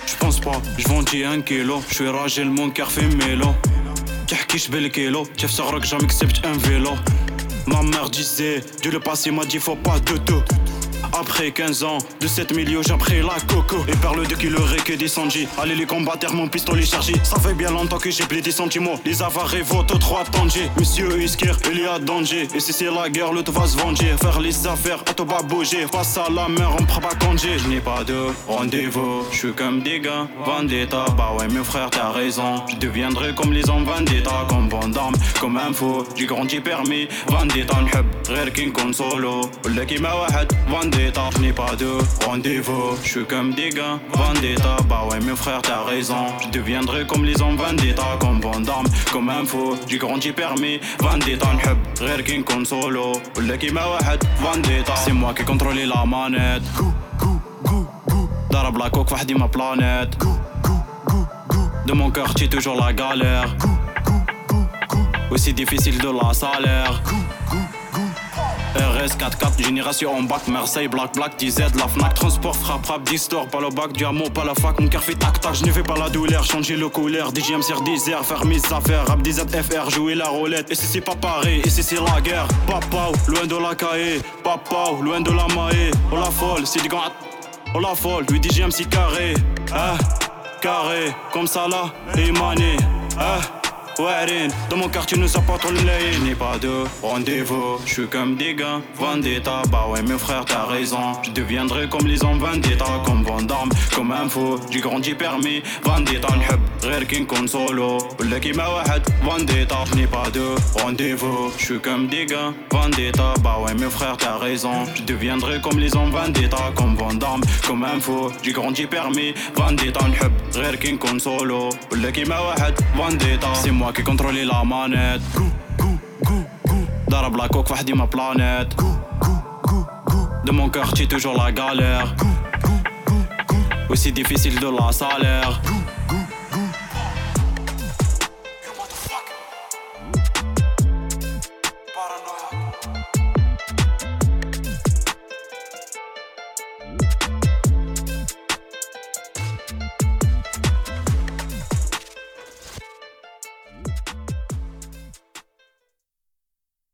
j'pense pas, j'vendis 1 kilo. J'suis راجل mon cœur fait mélo. تحكيش بالكيلو كيف صغرك jamais كسبت un vélo. Ma mère disait, Dieu le passé m'a dit faut pas de tout. Après 15 ans, de 7 millions j'ai pris la coco. Et parle de qui l'aurait que descendu. Allez les combattants, mon pistolet chargé. Ça fait bien longtemps que j'ai pris des sentiments. Les avares votent trop attendu. Monsieur Isker, il y a danger. Et si c'est la guerre, le tout va se venger. Faire les affaires, tout va bouger. Face à la mer, on prend pas congé. Je n'ai pas de rendez-vous. Je suis comme des gars, vendetta. Bah ouais, mes frères, t'as raison. Je deviendrai comme les hommes vendetta. Comme Van Damme, comme un fou. J'ai grandi permis, vendetta. نحب غير كي نكون solo. ولا كيما واحد vendetta. Je n'ai pas de rendez-vous. Je suis comme des gars, vendetta. Bah ouais, mes frères, t'as raison. Je deviendrai comme les hommes vendetta. Comme Van Damme, comme un fou. J'ai grandi permis, vendetta. نحب غير كي نكون solo. ولا كيما واحد vendetta. C'est moi qui contrôle la manette. ضرب la coque وحدي ma planète. De mon quartier toujours la galère. Aussi difficile de la salaire. RS 4-4, génération en bac, Marseille, Black, TZ, la Fnac, transport, frappe, d'histoire, pas le bac, diamant, pas la fac, mon cœur fait tac-tac, je ne fais pas la douleur, changer le couleur, DJM sur 10 airs, faire mes affaires, rap des FR, jouer la roulette, et si c'est pas pareil, et si c'est la guerre, papa, loin de la cahier, papa, loin de la maille, oh la folle, c'est du grand, oh la folle, lui DJM c'est carré, carré, comme ça là, et mané, Warren, dans mon quartier nous apporte le lait. Je n'ai pas de rendez-vous. Je suis comme des gars, vendetta. Bah ouais mes frères t'as raison. Je deviendrai comme les hommes vendetta. Comme Van Damme, comme un fou. J'ai grandi permis, vendetta. نحب غير كي نكون solo. ولا كيما واحد vendetta. Je n'ai pas de rendez-vous. Je suis comme des gars, vendetta. Bah ouais mes frères t'as raison. Je deviendrai comme les hommes vendetta. Comme Van Damme, comme un fou. J'ai grandi permis, vendetta. نحب غير كي نكون solo. ولا كيما واحد vendetta. C'est moi qui contrôle la manette. ضرب la coque وحدي ma planète. De mon quartier toujours la galère. Aussi difficile de la salaire.